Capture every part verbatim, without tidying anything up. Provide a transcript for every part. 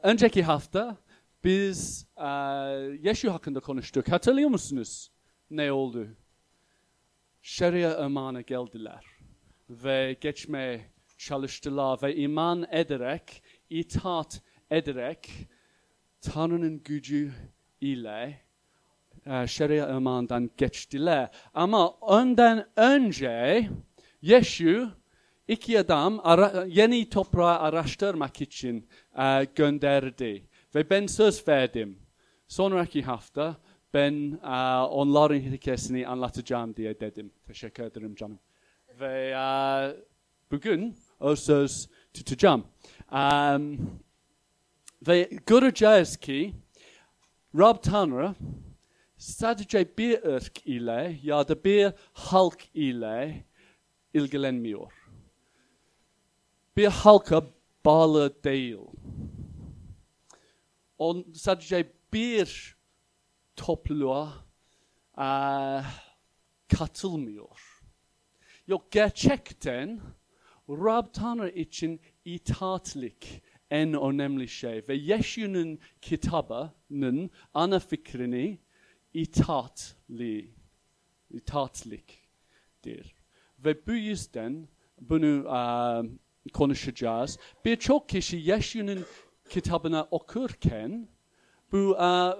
Önceki hafta biz e, Yeşu hakkında konuştuk. Hatırlıyor musunuz? Ne oldu? Şeria imana geldiler ve geçmeye çalıştılar ve iman ederek, itaat ederek Tanrı'nın gücü ile e, şeria imandan geçtiler. Ama ondan önce Yeşu iki adam ara, yeni toprağı araştırmak için e, gönderdi. Ve ben söz verdim. Sonraki hafta ben e, onların hikayesini anlatacağım diye dedim. Teşekkür ederim canım. Ve e, bugün o söz tutacağım. Um, ve göreceğiz ki Rab Tanrı sadece bir ırk ile ya da bir halk ile ilgilenmiyor. Bir halka bağlı değil. O sadece bir topluluğa uh, katılmıyor. Yok, gerçekten Rab Tanrı için itaatlik en önemli şey. Ve Yeşu'nun kitabının ana fikrini itaatli, itaatliktir. Ve bu yüzden bunu uh, konuşacağız. Birçok kişi Yeşu'nun kitabını okurken bu uh,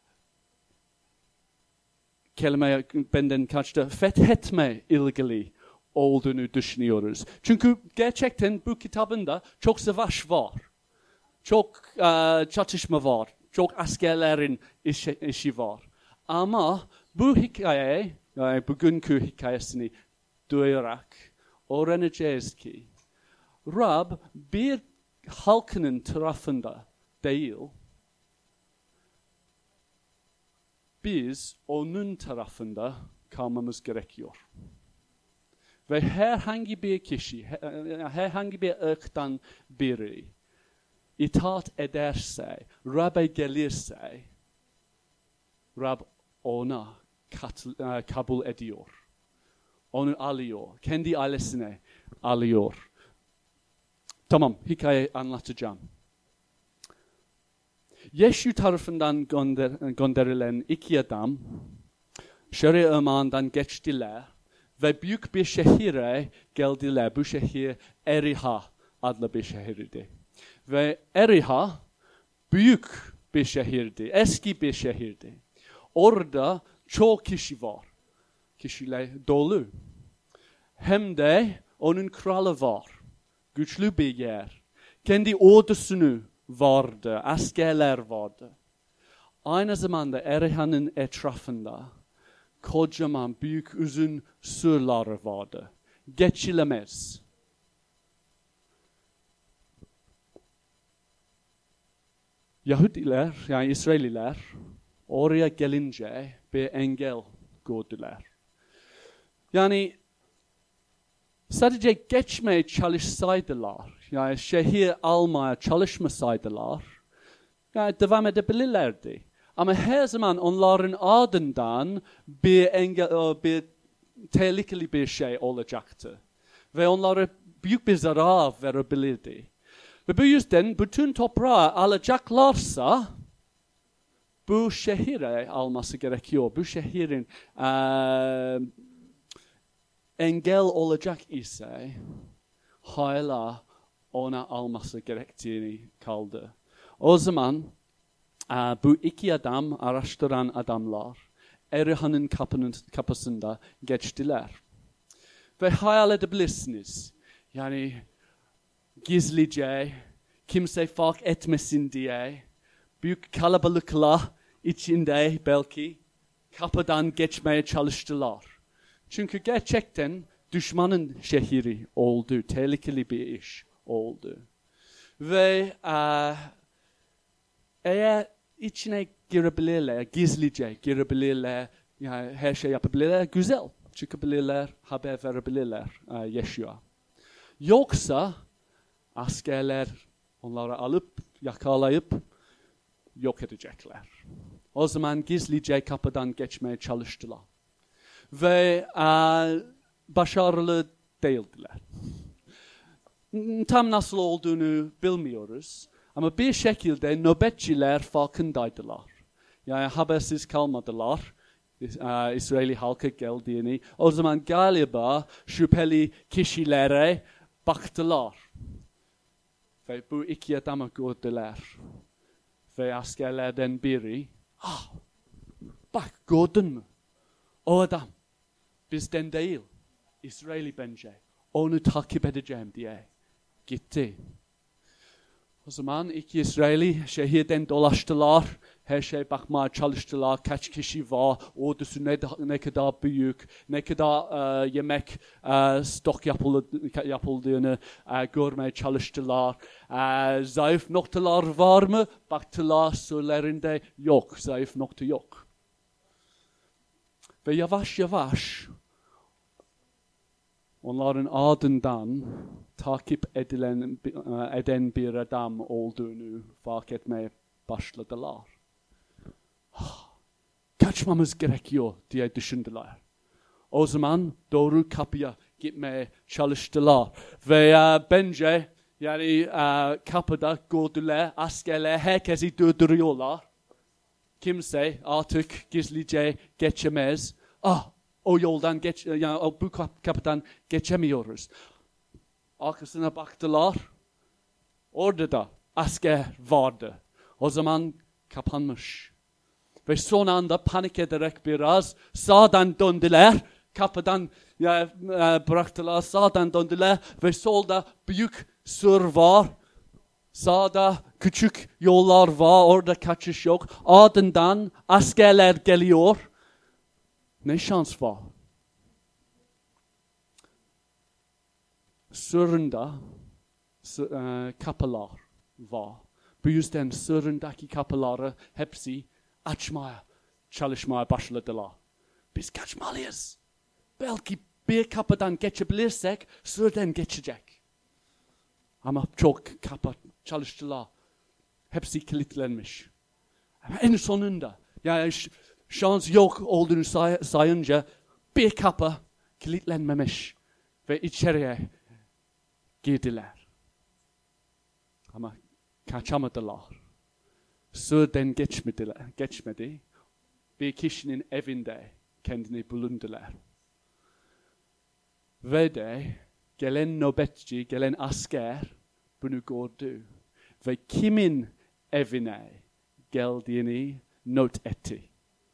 kelime benden kaçtı, fethetme ilgili olduğunu düşünüyoruz. Çünkü gerçekten bu kitabında çok savaş var. Çok uh, çatışma var. Çok askerlerin işi, işi var. Ama bu hikaye, yani bugünkü hikayesini duyarak öğreneceğiz ki Rab bir halkının tarafında değil, biz onun tarafında kalmamız gerekiyor. Ve herhangi bir kişi, herhangi bir ırktan biri itaat ederse, Rab'e gelirse, Rab ona kat, kabul ediyor. Onu alıyor, kendi ailesine alıyor. Tamam, hikaye anlatacağım. Yeşu tarafından gönder, gönderilen iki adam şeria imandan geçtiler ve büyük bir şehire geldiler. Bu şehir Eriha adlı bir şehirdi. Ve Eriha büyük bir şehirdi, eski bir şehirdi. Orada çok kişi var, kişiler dolu. Hem de onun kralı var. Güçlü bir yer. Kendi ordusunu vardı, askerler vardı. Aynı zamanda Eriha'nın etrafında kocaman, büyük, uzun surlar vardı. Geçilemez. Yahudiler, yani İsraililer oraya gelince bir engel gördüler. Yani sadece geçmeye çalışsaydılar, yani şehir almaya çalışmasaydılar, yani devam edebilirlerdi. Ama her zaman onların ardından bir engel, bir tehlikeli bir şey olacaktı. Ve onlara büyük bir zarar verebilirdi. Ve bu yüzden bütün toprağı alacaklarsa bu şehire alması gerekiyor. Bu şehrin e, engel olacak ise hala ona alması gerektiğini kaldı. O zaman e, bu iki adam, araştıran adamlar Eriha'nın kapının, kapısında geçtiler. Ve hayal edebilirsiniz. Yani gizlice, kimse fark etmesin diye, büyük kalabalıklar içinde belki kapıdan geçmeye çalıştılar. Çünkü gerçekten düşmanın şehri oldu, tehlikeli bir iş oldu. Ve uh, eğer içine girebilirler, gizlice girebilirler, yani her şey yapabilirler, güzel çıkabilirler, haber verebilirler uh, Yeşu'a. Yoksa askerler onları alıp, yakalayıp yok edecekler. O zaman gizlice kapıdan geçmeye çalıştılar. Ve uh, başarılı değildiler. Tam nasıl olduğunu bilmiyoruz. Ama bir şekilde nöbetçiler farkındaydılar. Yani habersiz kalmadılar. Uh, İsraili halkı geldiğini. O zaman galiba şüpheli kişilere baktılar. Ve bu iki adamı gördüler. Ve askerlerden biri, ah, bak gördün mü? O adam bizden değil. İsraili bence. Onu takip edeceğim diye gitti. O zaman iki İsraili şehirden dolaştılar. Her şey bakmaya çalıştılar. Kaç kişi var, ordusu ne, ne kadar büyük, ne kadar uh, yemek uh, stok yapıldı, yapıldığını uh, görmeye çalıştılar. Uh, zayıf noktalar var mı? Baktılar, sürülerinde yok. Zayıf nokta yok. Ve yavaş yavaş onların ardından takip edilen, eden bir adam olduğunu fark etmeye başladılar. Kaçmamız gerekiyor diye düşündüler. O zaman doğru kapıya gitmeye çalıştılar. Ve uh, bence yani uh, kapıda gördüler, askerler herkesi durduruyorlar. Kimse artık gizlice geçemez. Ah, o yoldan geç, yani bu kapıdan geçemiyoruz. Arkasına baktılar. Orada da asker vardı. O zaman kapanmış. Ve son anda panik ederek biraz sağdan döndüler. Kapıdan ya, e, bıraktılar, sağdan döndüler. Ve solda büyük sur var. Sağda küçük yollar var. Orada kaçış yok. Ardından askerler geliyor. Ne şans var? Surunda e, kapılar var. Bu yüzden surundaki kapıları hepsi açmaya çalışmaya başladılar. Biz kaçmalıyız. Belki bir kapıdan geçebilirsek surdan geçecek. Ama çok kapı çalıştılar. Hepsi kilitlenmiş. Ama en sonunda yani şans yok olduğunu say- sayınca bir kapı kilitlenmemiş ve içeriye girdiler. Ama kaçamadılar. Surdan geçmediler, geçmedi. Bir kişinin evinde kendini bulundular. Ve de gelen nöbetçi, gelen asker bunu gördü. Ve kimin evine geldiğini not etti.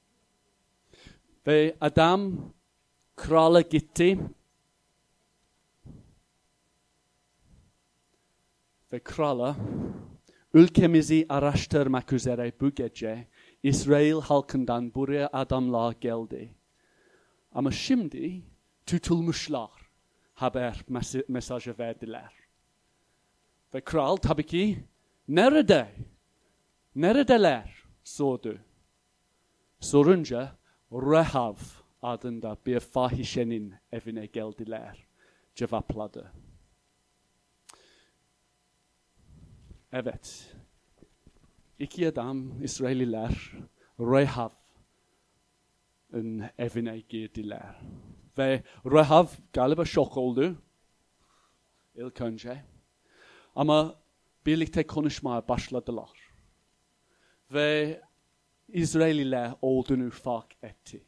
Ve adam krala gitti. Ve krala ülkemizi araştırmak üzere bu gece İsrail halkından buraya adamlar geldi. Ama şimdi tutulmuşlar. Haber mes- mesajı verdiler. Ve kral tabii ki nerede? Neredeler? Sordu. Sorunca Rehav adında bir fahişenin evine geldiler. Cevapladı. Evet. İki adam İsraililer Rehav'ın evine girdiler. Ve Rehav galiba şok oldu. İlk önce. Ama birlikte konuşmaya başladılar. Ve İsraililer olduğunu fark etti.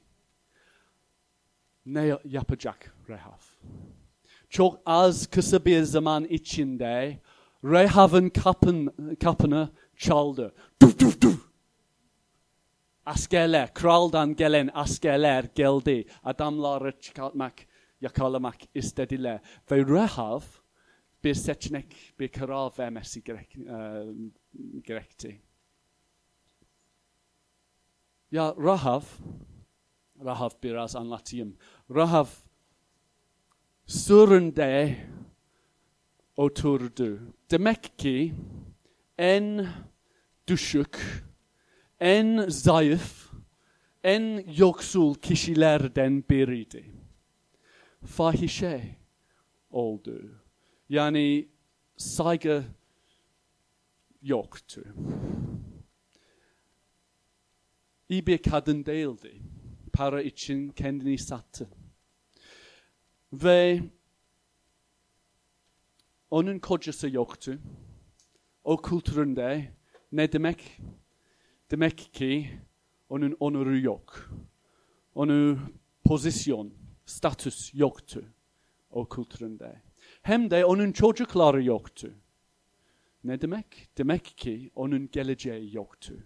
Ne yapacak Rehav? Çok az kısa bir zaman içinde Rehav'ın kapın, kapını çaldı. Dur dur dur. Askerler, kraldan gelen askerler geldi. Adamları çıkartmak, yakalamak istediler. Ve Rehav bir seçenek, bir karar vermesi gerek, e, gerekti. Ya Rehav, Rehav biraz anlatayım. Rehav surunda oturdu. Demek ki en düşük, en zayıf, en yoksul kişilerden biriydi. Fahişe oldu. Yani saygı yoktu. İyi bir kadın değildi. Para için kendini sattı. Ve onun kocası yoktu. o kültüründe ne demek? Demek ki onun onuru yok. Onun pozisyon, statüs yoktu o kültüründe. Hem de onun çocukları yoktu. Ne demek? Demek ki onun geleceği yoktu.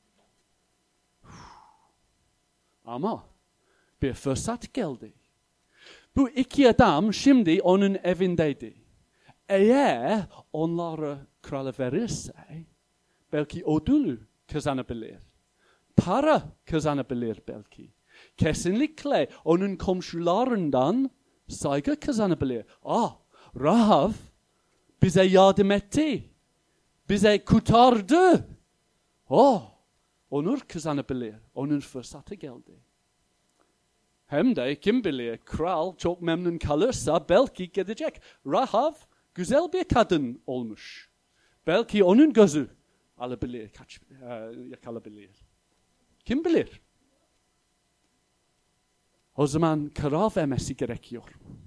Ama bir fırsat geldi. Bu iki adam şimdi onun evindeydi. Eğer onlara krala verirse belki ödül kazanabilir. Para kazanabilir belki. Kesinlikle onun komşularından saygı kazanabilir. Ah, Rahav bize yardım etti. Bize kurtardı. Oh, onur kazanabilir. Onun fırsatı geldi. Hem de kim bilir, kral çok memnun kalırsa belki gidecek. Rahav güzel bir kadın olmuş. Belki onun gözü alabilir, kaç, uh, yakalabilir. Kim bilir? O zaman karar vermesi gerekiyor.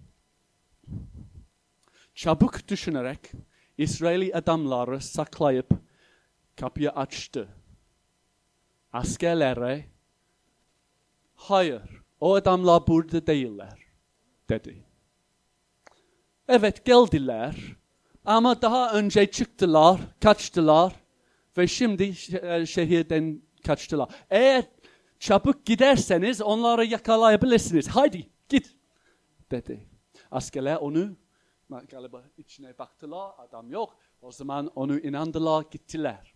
Çabuk düşünerek İsraili adamları saklayıp kapıyı açtı. Askerlere, hayır, o adamlar burada değiller, dedi. Evet, geldiler ama daha önce çıktılar, kaçtılar ve şimdi şehirden kaçtılar. Eğer çabuk giderseniz onları yakalayabilirsiniz. Haydi git, dedi. Askerler onu galiba içine baktılar, adam yok. O zaman onu inandılar, gittiler.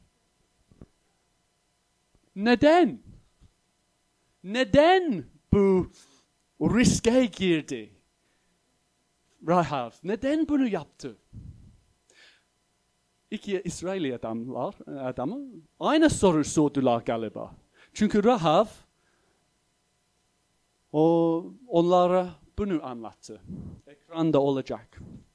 Neden? Neden bu riske girdi? Rahav neden bunu yaptı? İki İsraili adamlar, adamı aynı soru sordular galiba. Çünkü Rahav o onlara bunu anlattı. Ekranda olacak.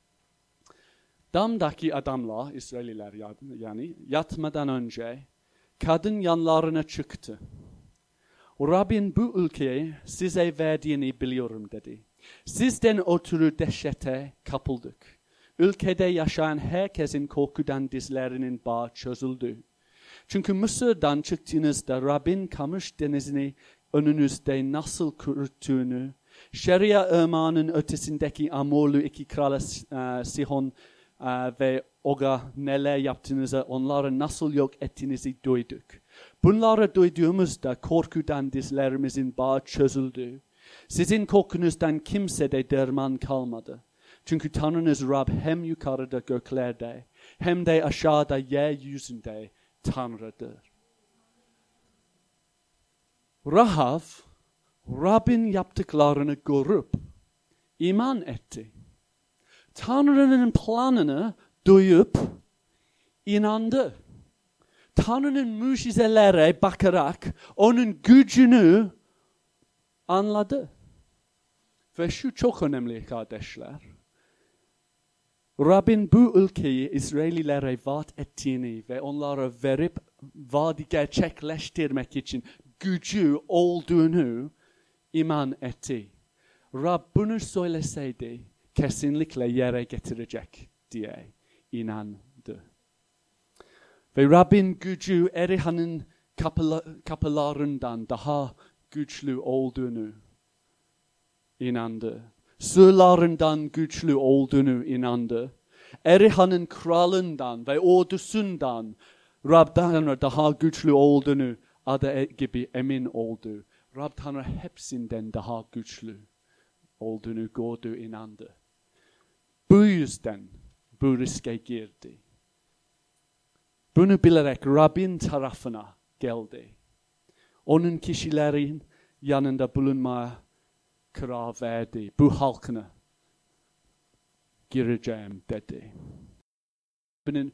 Damdaki adamlar, İsraililer yani yatmadan önce kadın yanlarına çıktı. Rabbin bu ülkeyi size verdiğini biliyorum dedi. Sizden ötürü dehşete kapıldık. Ülkede yaşayan herkesin korkudan dizlerinin bağı çözüldü. Çünkü Mısır'dan çıktığınızda Rabbin Kamış denizini önünüzde nasıl kuruttuğunu, Şeria ırmağının ötesindeki Amorlu iki kralı uh, Sihon uh, ve Og'a neler yaptığınızı, onları nasıl yok ettiğinizi duyduk. Bunları duyduğumuzda korkudan dizlerimizin bağı çözüldü. Sizin korkunuzdan kimsede derman kalmadı. Çünkü Tanrınız Rab hem yukarıda göklerde hem de aşağıda yeryüzünde Tanrı'dır. Rahav, Rabbin yaptıklarını görüp iman etti. Tanrı'nın planını duyup inandı. Tanrı'nın mucizelere bakarak onun gücünü anladı. Ve şu çok önemli kardeşler. Rabbin bu ülkeyi İsraililere vaat ettiğini ve onlara verip vaadi gerçekleştirmek için gücü olduğunu iman etti. Rab bunu söyleseydi kesinlikle yere getirecek diye inandı. Ve Rabbin gücü Erihan'ın kapılarından daha güçlü olduğunu inandı. Surlarından güçlü olduğunu inandı. Erihan'ın kralından ve ordusundan Rab Tanrı daha güçlü olduğunu adı gibi emin oldu. Rab Tanrı hepsinden daha güçlü olduğunu gördü, inandı. Bu yüzden bu riske girdi. Bunu bilerek Rabbin tarafına geldi. Onun kişilerin yanında bulunmaya karar verdi. Bu halkına gireceğim dedi. Bunun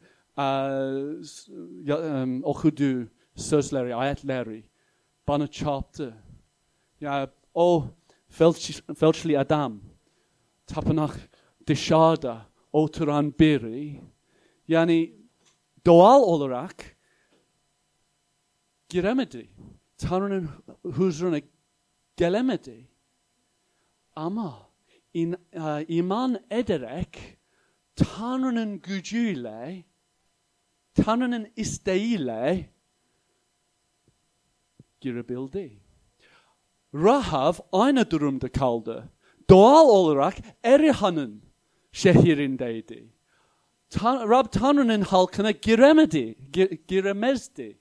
uh, um, okuduğu sözleri, ayetleri bana çarptı. Ya o felç, felçli adam, tapınak dışarıda oturan biri, yani doğal olarak giremedi. Tanrı'nın huzuruna gelemedi. Ama in, uh, iman ederek Tanrı'nın gücüyle Tanrı'nın isteğiyle girebildi. Rahav aynı durumda kaldı. Doğal olarak Eriha'nın şehrindeydi. Tan- Rab Tanrı'nın halkına giremedi, gir- giremezdi.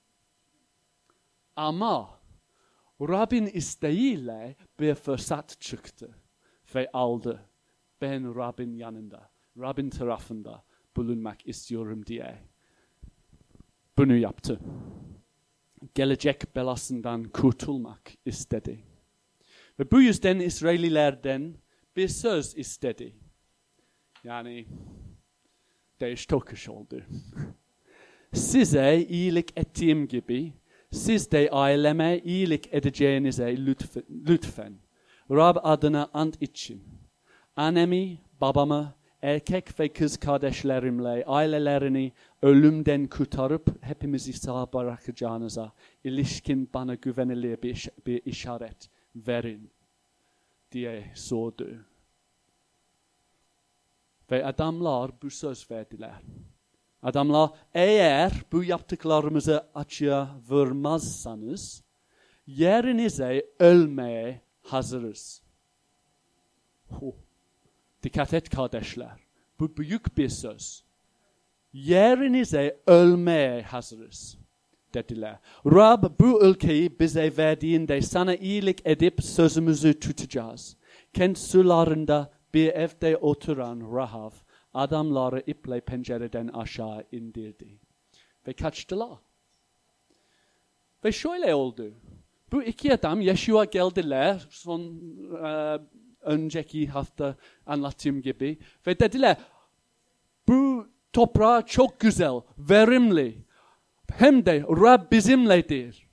Ama Rab'in isteğiyle bir fırsat çıktı ve aldı. Ben Rab'in yanında, Rab'in tarafında bulunmak istiyorum diye bunu yaptı. Gelecek belasından kurtulmak istedi. Ve bu yüzden İsraililerden bir söz istedi. Yani değiş tokuş oldu. Size iyilik ettiğim gibi siz de aileme iyilik edeceğinize lütfen, lütfen Rab adına ant için annemi, babamı, erkek ve kız kardeşlerimle ailelerini ölümden kurtarıp hepimizi sağ bırakacağınıza ilişkin bana güvenilir bir, bir işaret verin diye sordu. Ve adamlar bu söz verdiler. Adamlar eğer bu yaptıklarımızı açığa vurmazsanız yerinize ölmeye hazırız. Oh. Dikkat et kardeşler. Bu büyük bir söz. Yerinize ölmeye hazırız dediler. Rab bu ülkeyi bize verdiğinde sana iyilik edip sözümüzü tutacağız. Kent sularında bir evde oturan Rahav adamları iple pencereden aşağı indirdi. Ve kaçtılar. Ve şöyle oldu. Bu iki adam Yeshua geldiler son e, önceki hafta anlattığım gibi. Ve dediler bu toprağı çok güzel, verimli. Hem de Rab bizimledir.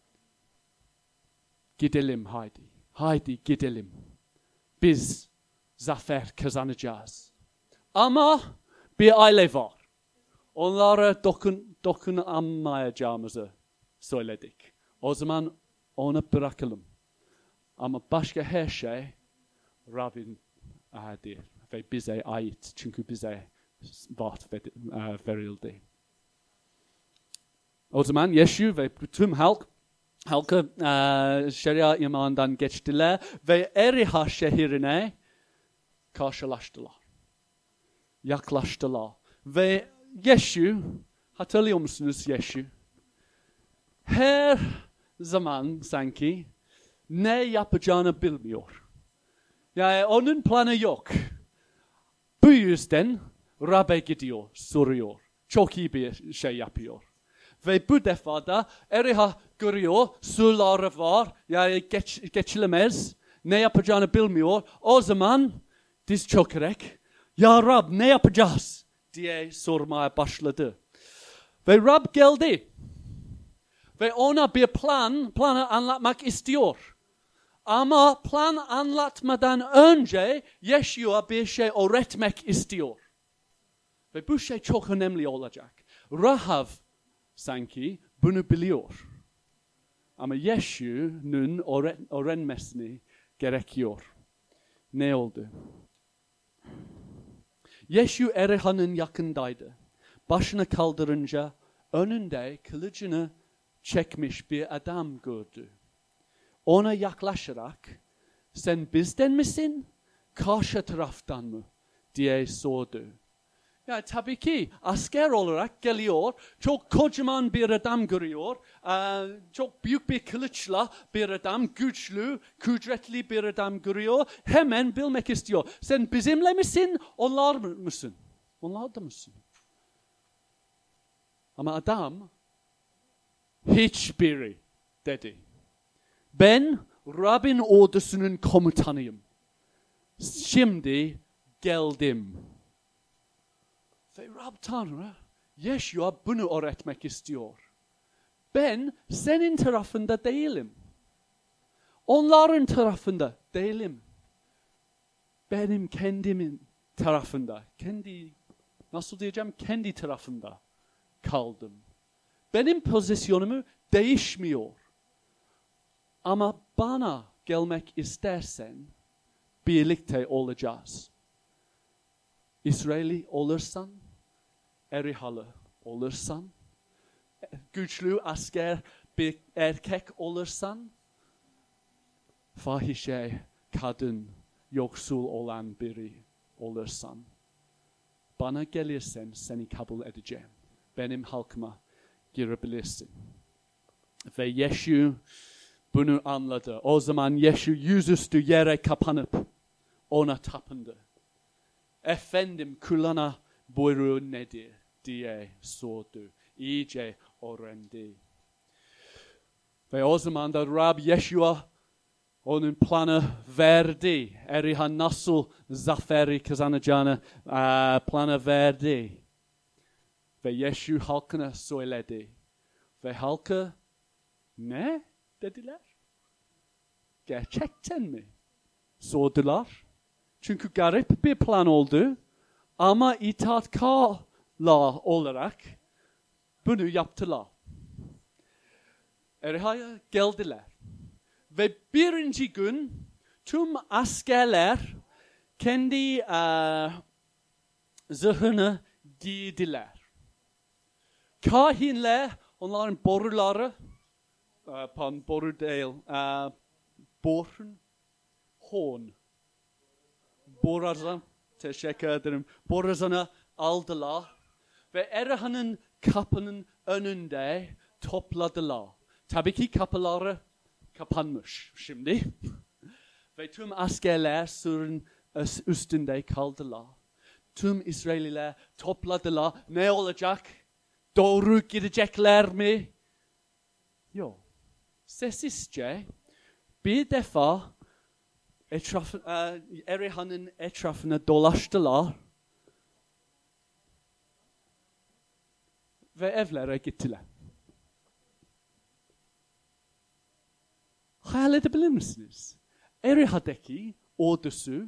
Gidelim haydi. Haydi gidelim. Biz zafer kazanacağız. Ama bir aile var. Onlara dokun, dokunamayacağımızı söyledik. O zaman onu bırakalım. Ama başka her şey Rab'in değil ve bize ait. Çünkü bize vaat verildi. O zaman Yeshua ve tüm halk halkı uh, şeria imanından geçtiler ve Eriha şehrine karşılaştılar. Yaklaştılar. Ve Yeshua, hatırlıyor musunuz Yeshua? Her zaman sanki ne yapacağını bilmiyor. Yani onun planı yok. Bu yüzden Rab'e gidiyor, soruyor. Çok iyi bir şey yapıyor. Ve bu defa da Eriha görüyor, suları var, yani geç, geçilemez. Ne yapacağını bilmiyor. O zaman diz çökerek, ya Rab ne yapacağız diye sormaya başladı. Ve Rab geldi. Ve ona bir plan, planı anlatmak istiyor. Ama plan anlatmadan önce Yeshua bir şey öğretmek istiyor. Ve bu şey çok önemli olacak. Rahav sanki bunu biliyor. Ama Yeshua'nın öğrenmesini gerekiyor. Ne oldu? Yeshua Eriha'nın yakındaydı. Başını kaldırınca önünde kılıcını çekmiş bir adam gördü. Ona yaklaşarak sen bizden misin, karşı taraftan mı diye sordu. Ya tabii ki asker olarak geliyor, çok kocaman bir adam görüyor, çok büyük bir kılıçla bir adam, güçlü, kudretli bir adam görüyor, hemen bilmek istiyor. Sen bizimle misin, onlar mısın? Onlar da mısın? Ama adam hiçbiri dedi. Ben Rab'in ordusunun komutanıyım. Şimdi geldim. Ve Rab Tanrı, Yeshua bunu öğretmek istiyor. Ben senin tarafında değilim. Onların tarafında değilim. Benim kendimin tarafında, kendi, nasıl diyeceğim, kendi tarafında kaldım. Benim pozisyonumu değişmiyor. Ama bana gelmek istersen birlikte olacağız. İsraili olursan Erihalı olursan, güçlü asker bir erkek olursan, fahişe, kadın, yoksul olan biri olursan, bana gelirsen seni kabul edeceğim. Benim halkıma girebilirsin. Ve Yeşu bunu anladı. O zaman Yeşu yüzüstü yere kapanıp ona tapındı. Efendim kuluna buyruğu nedir diye sordu. İyice öğrendi. Ve o zaman da Rab Yeşua onun planı verdi. Eriha nasıl zaferi kazanacağını uh, planı verdi. Ve Yeşu halkına söyledi. Ve halkı ne dediler? Gerçekten mi? Sordular. Çünkü garip bir plan oldu. Ama itaatkarlar olarak bunu yaptılar. Eriha'ya geldiler. Ve birinci gün tüm askerler kendi uh, zırhını giydiler. Kahinler onların boruları, uh, pardon boru değil, uh, borun, horn, borazan, teşekkür ederim, borazanı aldılar ve Eriha'nın kapının önünde topladılar. Tabii ki kapıları kapanmış şimdi. Ve tüm askerler surun üstünde kaldılar. Tüm İsrailliler topladılar. Ne olacak? Doğru gidecekler mi? Yok. Sessizce bir defa etraf, e, Eriha'nın etrafına dolaştılar. Ve evlere gittiler. Hayal edebilir misiniz? Eriha'daki ordusu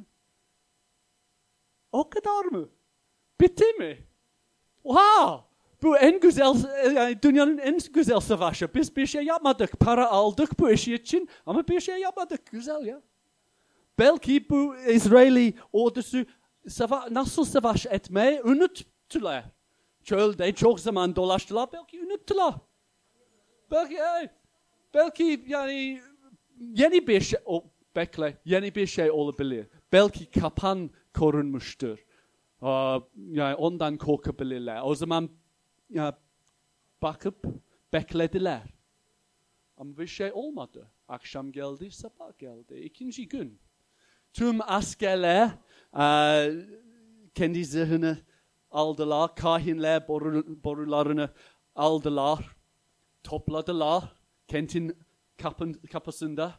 o kadar mı? Bitti mi? Wow! Bu en güzel, yani dünyanın en güzel savaşı. Biz bir şey yapmadık. Para aldık bu işi için ama bir şey yapmadık. Güzel ya. Belki bu İsraili ordusu sava- nasıl savaş etmeyi unuttular. Çölde çok zaman dolaştılar. Belki unuttular. Belki, belki yani yeni bir şey, oh, bekle, yeni bir şey olabilir. Belki kapan korunmuştur. Uh, yani ondan korkabilirler. O zaman ya, bakıp beklediler. Ama bir şey olmadı. Akşam geldi, sabah geldi. İkinci gün. Tüm askerler uh, kendi zırhını aldılar. Kahinler boru, borularını aldılar. Topladılar. Kentin kapın, kapısında.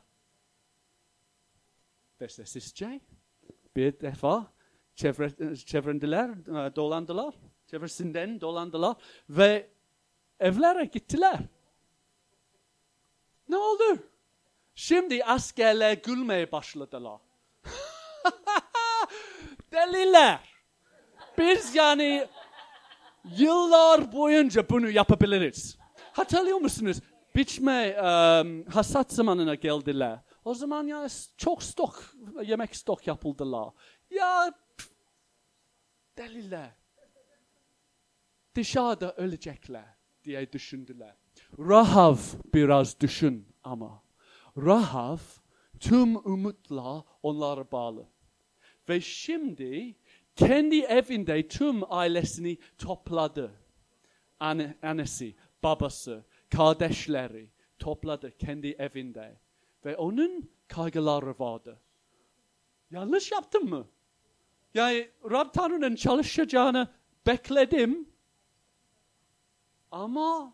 Ve sessizce bir defa çevre, çevrendiler, dolandılar. Çevresinden dolandılar ve evlere gittiler. Ne oldu? Şimdi askerler gülmeye başladılar. Deliler. Biz yani yıllar boyunca bunu yapabiliriz. Hatırlıyor musunuz? Biçme, um, hasat zamanına geldiler. O zaman ya çok stok, yemek stok yapıldılar. Ya pf, deliler. Dışarıda ölecekler diye düşündüler. Rahav biraz düşün ama. Rahav tüm umutla onlara bağlı. Ve şimdi kendi evinde tüm ailesini topladı. Anne, annesi, babası, kardeşleri topladı kendi evinde. Ve onun kaygıları vardı. Yanlış yaptım mı? Yani Rab Tanrı'nın çalışacağını bekledim. Ama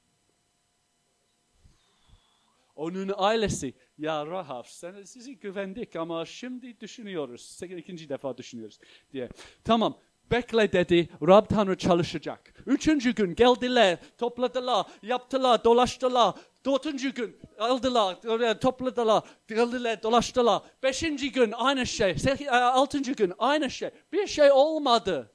onun ailesi, ya Rahav, sen, sizi güvendik ama şimdi düşünüyoruz. İkinci defa düşünüyoruz diye. Tamam, bekle dedi, Rab Tanrı çalışacak. Üçüncü gün geldiler, topladılar, yaptılar, dolaştılar. Dördüncü gün aldılar, topladılar, geldiler, dolaştılar. Beşinci gün aynı şey, altıncı gün aynı şey. Bir şey olmadı.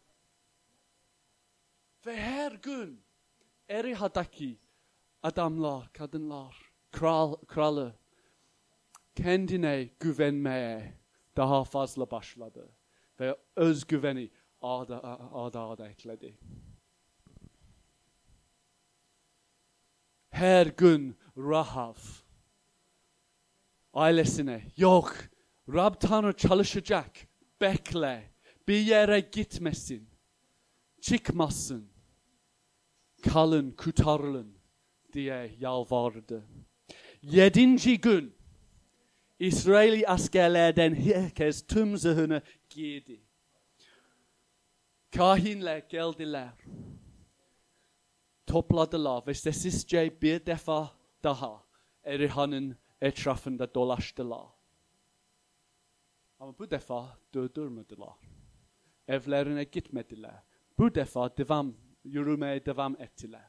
Ve her gün Eriha'daki adamlar, kadınlar, kral, kralı kendine güvenmeye daha fazla başladı. Ve özgüveni arda arda, arda ekledi. her gün Rahav ailesine yok Rab Tanrı çalışacak bekle bir yere gitmesin çıkmasın kalın kurtarılın diye yalvardı. Yedinci gün İsraili askerlerden herkes tüm zırhını giydi. Kahinler geldiler. Topladılar ve sessizce bir defa daha Erihan'ın etrafında dolaştılar. Ama bu defa durdurmadılar. Evlerine gitmediler. Bu defa devam, yürümeye devam ettiler.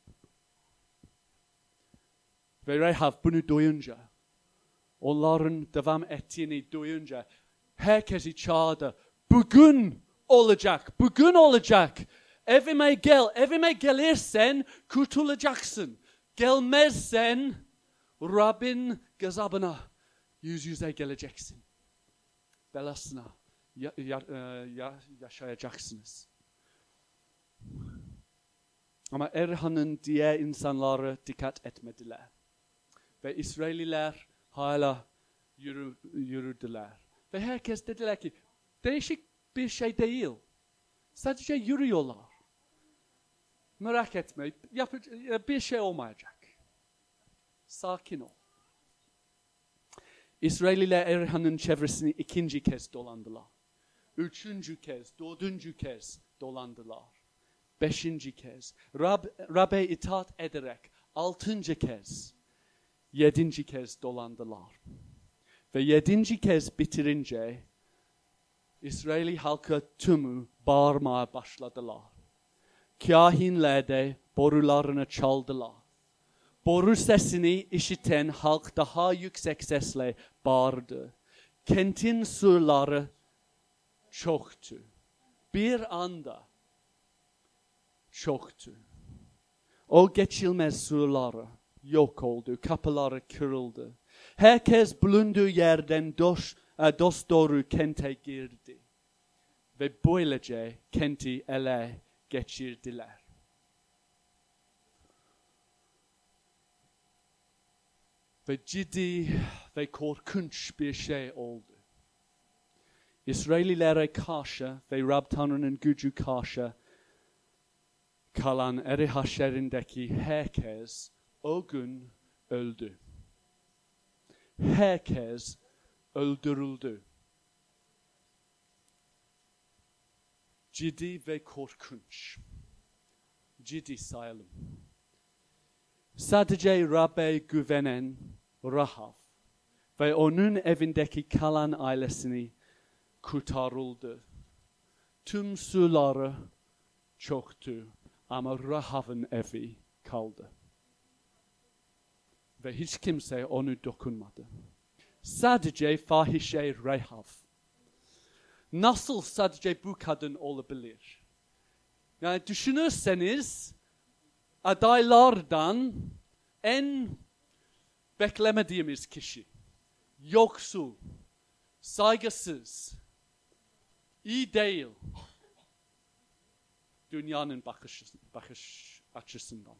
Ve Rahab bunu duyunca, onların devam ettiğini duyunca herkesi çağırdı. Bugün olacak, bugün olacak. Evime gel, evime gelirsen kurtulacaksın. Gelmezsen Rabbin gazabına yüz yüze geleceksin. Belasına ya, ya, ya, yaşayacaksınız. Ama Erhan'ın diğer insanları dikkat etmediler. Ve İsraililer hala yürü, yürüdüler. Ve herkes dediler ki değişik bir şey değil. Sadece yürüyorlar. Merak etme, yapı- bir şey olmayacak. Sakin ol. İsraililer Erhan'ın çevresini ikinci kez dolandılar. Üçüncü kez, dördüncü kez dolandılar. Beşinci kez. Rab, Rab'be itaat ederek altıncı kez, yedinci kez dolandılar. Ve yedinci kez bitirince İsraili halkı tümü bağırmaya başladılar. Kahinler de borularını çaldılar. Boru sesini işiten halk daha yüksek sesle bağırdı. Kentin surları çoktu. Bir anda çoktu. O geçilmez surları yok oldu. Kapıları kırıldı. Herkes bulunduğu yerden dost, dost doğru kente girdi. Ve böylece kenti ele geçirdiler. Ve ciddi ve korkunç bir şey oldu. İsraililere karşı ve Rab Tanrı'nın gücü karşı kalan Eriha şehrindeki herkes o gün öldü. Herkes öldürüldü. Ciddi ve korkunç. Ciddi sayalım. Sadece Rab'be güvenen Rahab ve onun evindeki kalan ailesini kurtarıldı. Tüm suları çoktu ama Rahab'ın evi kaldı. Ve hiç kimse onu dokunmadı. Sadece fahişe Rahab. Nasıl sadece bu kadın olabilir? Yani düşünürseniz adaylardan en beklemediğimiz kişi. Yoksul, saygısız, iyi değil. Dünyanın bakış, bakış açısından.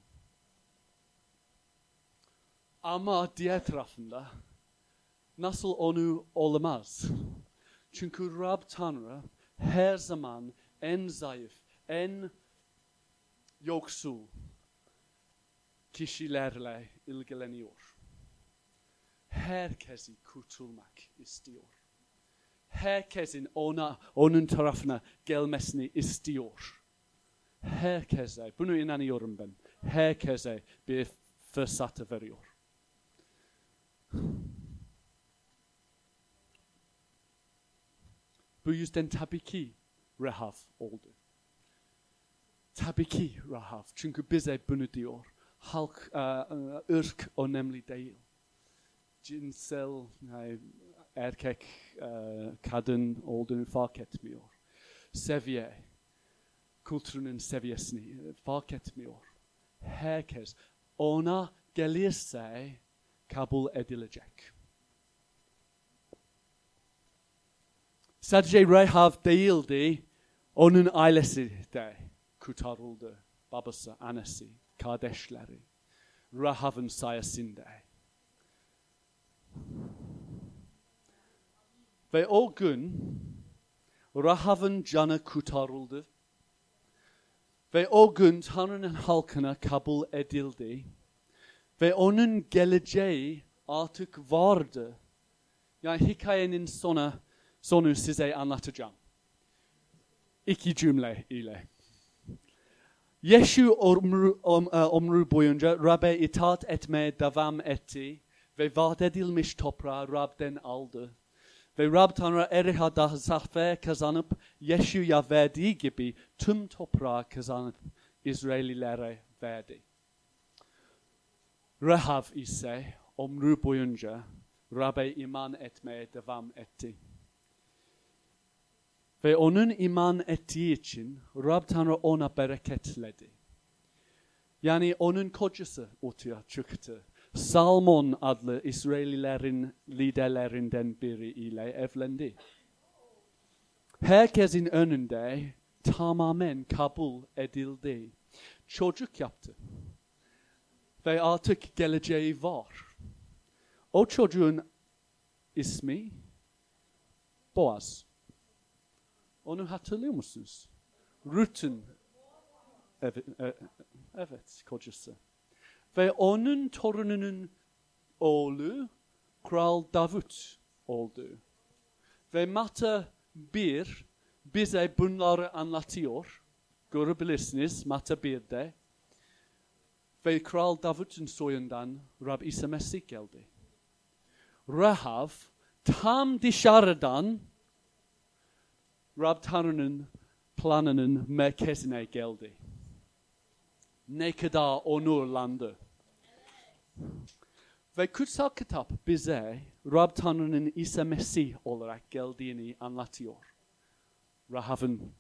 Ama diğer tarafında nasıl onu olamaz? Çünkü Rab Tanrı her zaman en zayıf, en yoksul kişilerle ilgileniyor. Herkesi kurtulmak istiyor. Herkesin ona, onun tarafına gelmesini istiyor. Herkese, bunu inanıyorum ben, herkese bir fırsatı veriyor. Bu yüzden tabii ki Rahab oldu. Tabii ki Rahab. Çünkü bize bunu diyor. Halk, uh, ırk önemli değil. Cinsel, erkek, uh, kadın olduğunu fark etmiyor. Seviye, kültürünün seviyesini fark etmiyor. Herkes ona gelirse kabul edilecek. Sadece Rahab değildi, onun ailesi de kurtarıldı. Babası, annesi, kardeşleri. Rahav'ın sayesinde. Ve o gün Rahav'ın canı kurtarıldı. Ve o gün Tanrı'nın halkına kabul edildi. Ve onun geleceği artık vardı. Yani hikayenin sonu, sonu size anlatacağım. İki cümle ile. Yeşu ömrü, ömrü boyunca Rab'be itaat etmeye devam etti ve vaat edilmiş toprağı Rab'den aldı. Ve Rab Tanrı Eriha'da zafer kazanıp Yeşu'ya verdiği gibi tüm toprağı kazanıp İsraillilere verdi. Rahav ise ömrü boyunca Rab'be iman etmeye devam etti. Ve onun iman ettiği için Rab Tanrı ona bereketledi. Yani onun kocası ortaya çıktı. Salmon adlı İsraillilerin liderlerinden biri ile evlendi. Herkesin önünde tamamen kabul edildi. Çocuk yaptı. Ve artık geleceği var. O çocuğun ismi Boaz. Onu hatırlıyor musunuz? Ruth'un evet, evet kocası. Ve onun torununun oğlu Kral Davut oldu. Ve Matta bir bize bunları anlatıyor. Görebilirsiniz Matta birde. Ve Kral Davut'un soyundan Rab İsa Mesih geldi. Rahav tam dışarıdan Rab Tanrı'nın planının merkezine geldi. Ne kadar onurlandı. Ve kutsal kitap bize Rab Tanrı'nın İsa Mesih olarak geldiğini anlatıyor. Rahav'ın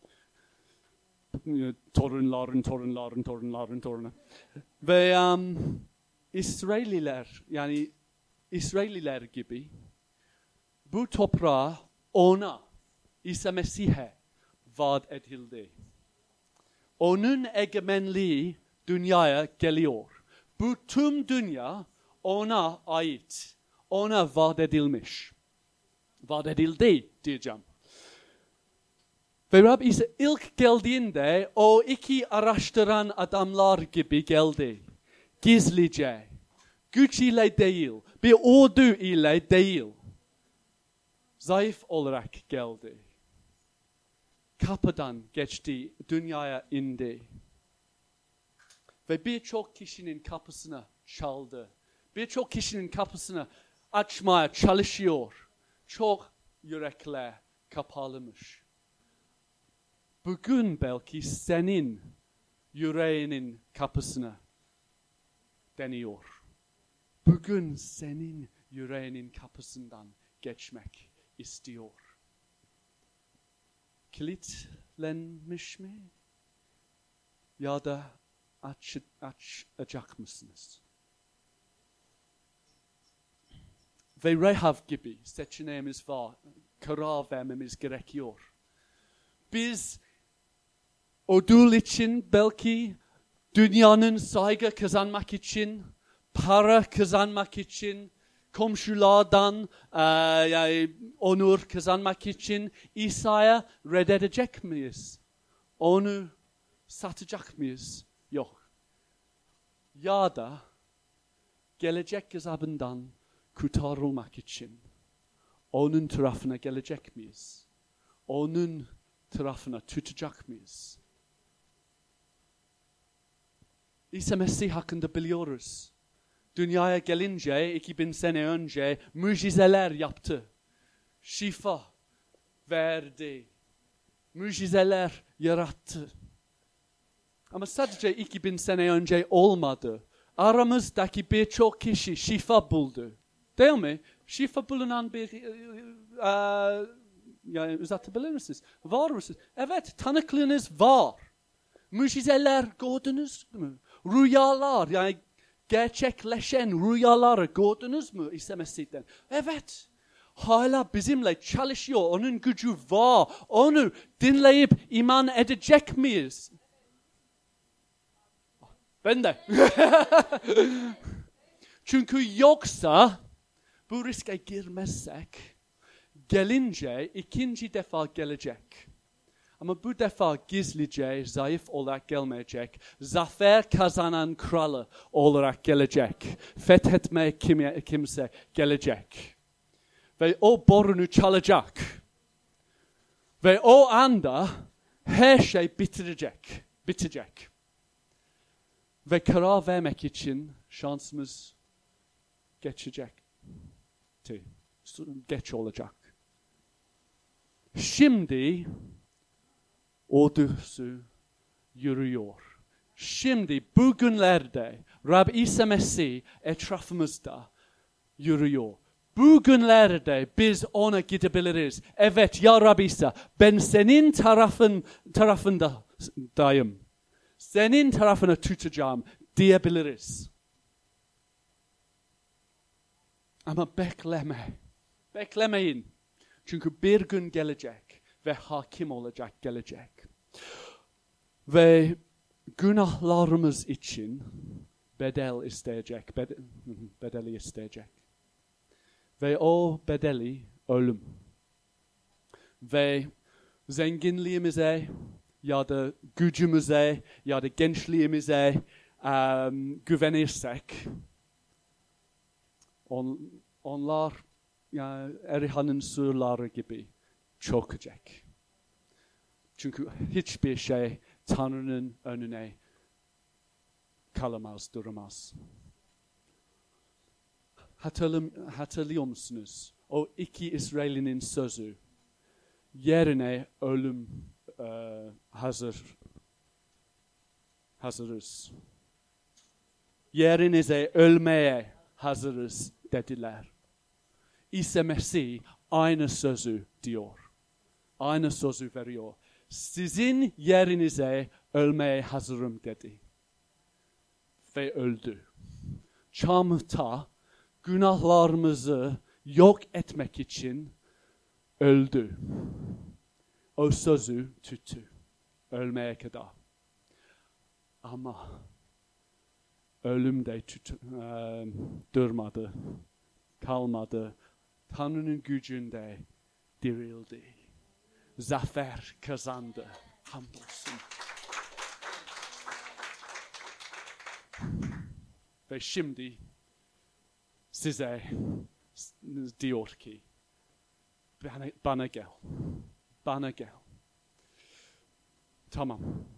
torunların, torunların, torunların, torunu. Ve um, İsrailliler, yani İsrailliler gibi bu toprağı ona, İsa Mesih'e vaat edildi. Onun egemenliği dünyaya geliyor. Bu tüm dünya ona ait. Ona vaat edilmiş. Vaat edildi diyeceğim. Ve Rab İsa ilk geldiğinde o iki araştıran adamlar gibi geldi. Gizlice. Güç ile değil. Bir ordu ile değil. Zayıf olarak geldi. Kapıdan geçti. Dünyaya indi. Ve birçok kişinin kapısına çaldı. Birçok kişinin kapısını açmaya çalışıyor. Çok yürekler kapalımış. Bugün belki senin yüreğinin kapısına deniyor. Bugün senin yüreğinin kapısından geçmek istiyor. Kilitlenmiş mi? Ya da aç, açacak mısınız? Ve Rahav gibi seçeneğimiz var. Karar vermemiz gerekiyor. Biz ödül için belki dünyanın saygı kazanmak için, para kazanmak için, komşulardan e, yani onur kazanmak için İsa'ya reddedecek miyiz? Onu satacak mıyız? Yok. Ya da gelecek gazabından kurtarılmak için onun tarafına gelecek miyiz? Onun tarafına tutacak mıyız? İsa Mesih hakkında biliyoruz. Dünyaya gelince iki bin sene önce mucizeler yaptı. Şifa verdi. Mucizeler yarattı. Ama sadece iki bin sene önce olmadı. Aramızdaki birçok kişi şifa buldu. Değil mi? Şifa bulunan bir uh, yani uzatabilir misiniz? Var mısınız? Evet, tanıklığınız var. Mucizeler gördünüz mü? Rüyalar, yani gerçekleşen rüyaları gördünüz mü İsa Mesih'ten? Evet. Hala bizimle çalışıyor. Onun gücü var. Onu dinleyip iman edecek miyiz? Ben de. Çünkü yoksa bu riske girmezsek gelince ikinci defa gelecek. Ama bu defa gizlice, zayıf olarak gelmeyecek. Zafer kazanan kralı olarak gelecek. Fethetmeye kim, kimse gelecek. Ve o borunu çalacak. Ve o anda her şey bitirecek. Bitecek. Ve karar vermek için şansımız geçecek. Geç olacak. Şimdi ordusu yürüyor. Şimdi bugünlerde Rab İsa Mesih etrafımızda yürüyor. Bugünlerde biz ona gidebiliriz. Evet ya Rab İsa, ben senin tarafın tarafındayım. Senin tarafını tutacağım diyebiliriz. Ama bekleme. Beklemeyin. Çünkü bir gün gelecek ve hakim olacak gelecek. Ve günahlarımız için bedel isteyecek, bedel, bedeli isteyecek. Ve o bedeli ölüm. Ve zenginliğimize ya da gücümüze ya da gençliğimize um, güvenirsek on, onlar yani Erihan'ın surları gibi çökecek. Çünkü hiçbir şey Tanrı'nın önüne kalamaz, duramaz. Hatırlıyor musunuz? O iki İsrail'in sözü. Yerine ölüm e, hazır. Hazırız. Yerinize ölmeye hazırız dediler. İsa Mesih aynı sözü diyor. Aynı sözü veriyor. Sizin yerinize ölmeye hazırım dedi. Ve öldü. Çamurda günahlarımızı yok etmek için öldü. O sözü tuttu. Ölmeye kadar. Ama ölümde tut, e, durmadı. Kalmadı. Tanrı'nın gücünde dirildi. Zafer kazandı. Hamdolsun. Ve şimdi size diyor ki bana, bana gel. Bana gel. Tamam.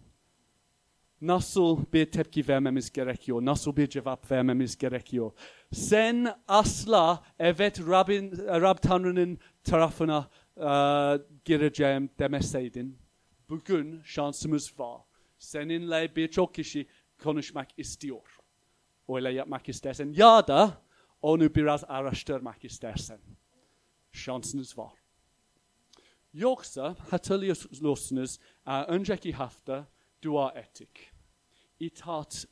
Nasıl bir tepki vermemiz gerekiyor? Nasıl bir cevap vermemiz gerekiyor? Sen asla evet Rabbin, Rab Tanrı'nın tarafına uh, gireceğim demeseydin. Bugün şansımız var. Seninle birçok kişi konuşmak istiyor. Öyle yapmak istersen ya da onu biraz araştırmak istersen. Şansınız var. Yoksa hatırlıyorsunuz önceki hafta dua ettik. İtaat,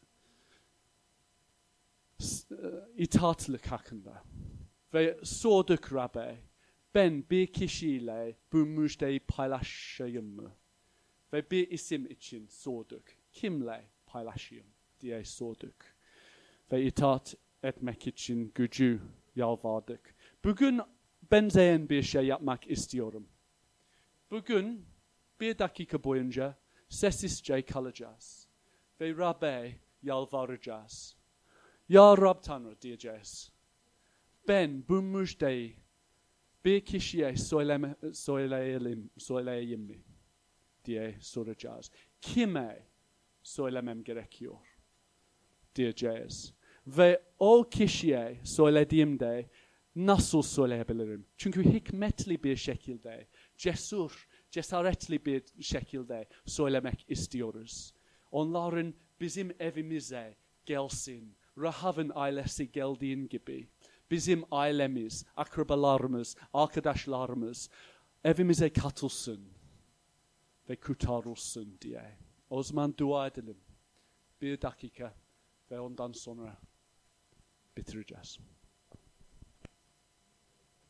itaatlık hakkında. Ve sorduk Rab'be, ben bir kişiyle bu müjdeyi paylaşayım mı? Ve bir isim için sorduk. Kimle paylaşayım diye sorduk. Ve itaat etmek için gücü yalvardık. Bugün benzeyen bir şey yapmak istiyorum. Bugün bir dakika boyunca sessizce kalacağız. Ve Rab'be yalvaracağız. Ya Rab Tanrı diyeceğiz. Ben bu müjdeyi bir kişiye söyleme, söyleyelim, söyleyeyim mi? Diye soracağız. Kime söylemem gerekiyor? Diyeceğiz. Ve o kişiye söylediğimde nasıl söyleyebilirim? Çünkü hikmetli bir şekilde, cesur, cesaretli bir şekilde söylemek istiyoruz. Onların bizim evimize gelsin. Rahav'ın ailesi geldiğin gibi. Bizim ailemiz, akrabalarımız, arkadaşlarımız evimize katılsın ve kurtarılsın diye. O zaman dua edelim. Bir dakika ve ondan sonra bitireceğiz.